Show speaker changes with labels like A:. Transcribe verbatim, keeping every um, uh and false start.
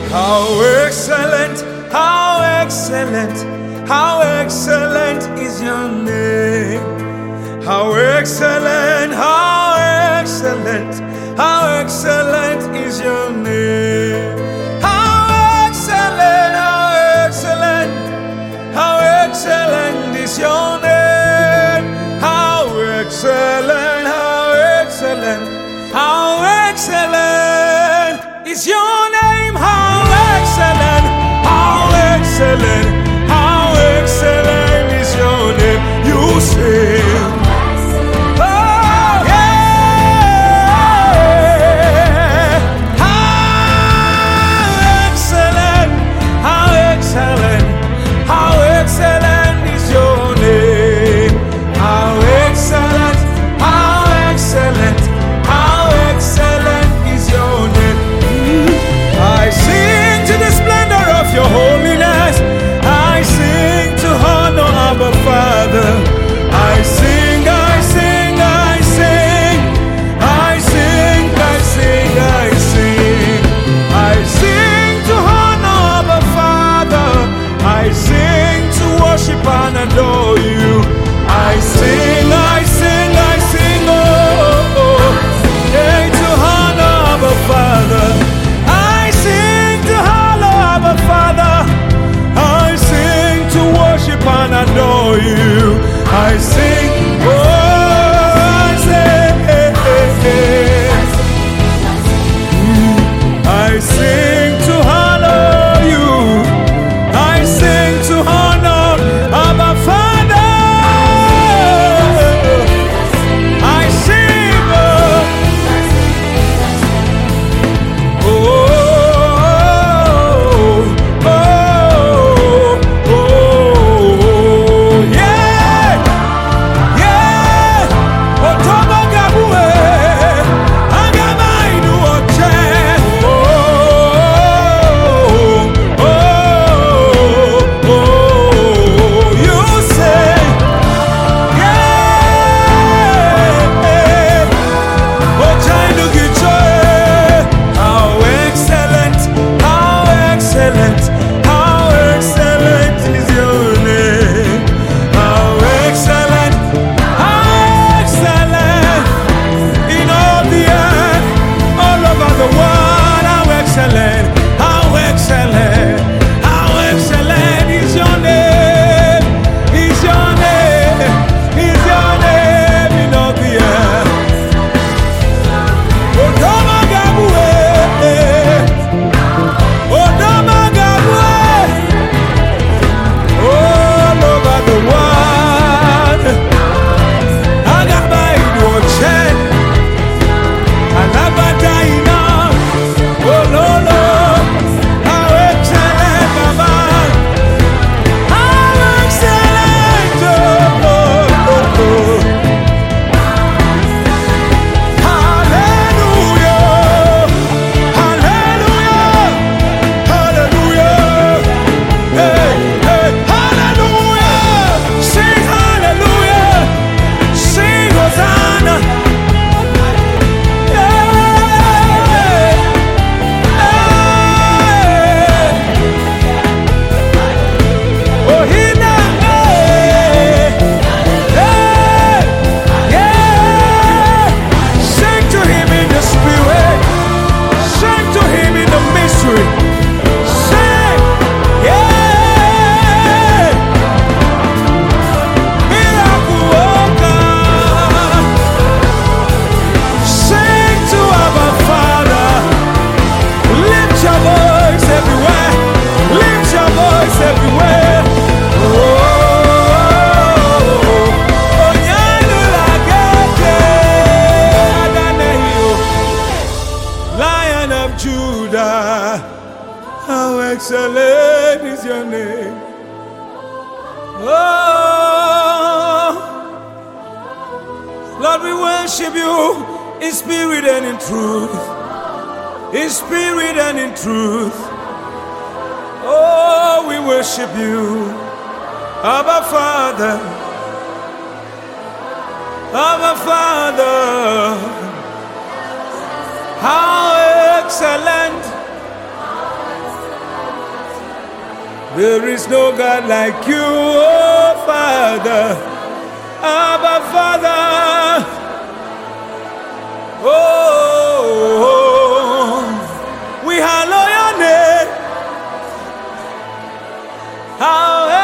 A: How excellent, how excellent, how excellent is your name. How excellent, how excellent, how excellent is your name. How excellent, how excellent, how excellent is your name. How excellent, how excellent, how excellent is your name. How excellent, how excellent, how excellent is your name. You say, oh yeah, how excellent, how excellent, how excellent is your name. How excellent, how excellent, how excellent is your name. I sing to the splendor of your holiness. I sing to honor our Father. I sing, I sing, I sing. I sing, I sing, I sing. I sing to honor our Father. I sing to worship and adore you. I sing, I sing, I sing, oh, oh, hey, to honor our Father. I sing to honor our Father. I sing to worship and adore you. I sing, oh, I sing, I sing to honor you. I sing to honor our Father. I sing, oh, oh, oh, oh, oh, yeah, yeah. Otomo Gabue, Agamainu Oche. Oh, oh, oh, you say, yeah. Ochainu Gichoe. How excellent, how excellent, how excellent is your name. How excellent, how excellent in all the earth, all over the world. How excellent, how excellent, how excellent is your name. Is your name, is your name in all the earth. Odoma Gabue, Odoma Gabue, all over the world. Agabaidu Oche, Alabadaina, oh no no, how excellent, Baba, how excellent, oh, oh, oh, oh. Hallelujah, hallelujah, hallelujah, hey, hey, hallelujah, sing hallelujah, sing Hosanna, yeah, hey, oh, he now, hey, hey, yeah, sing to him in the spirit, sing to him in the mystery, sing, yeah, miracle worker, sing to our Father, lift your voice everywhere, lift your voice everywhere, oh, oh, Nyanu Lagete, Adaneyo, Lion of Judah, how excellent is your name. Oh, Lord, we worship you in spirit and in truth, in spirit and in truth. Oh, we worship you, Abba Father, Abba Father. How excellent, There is no God like you, oh Father, Abba Father. Oh, we hallow your name. How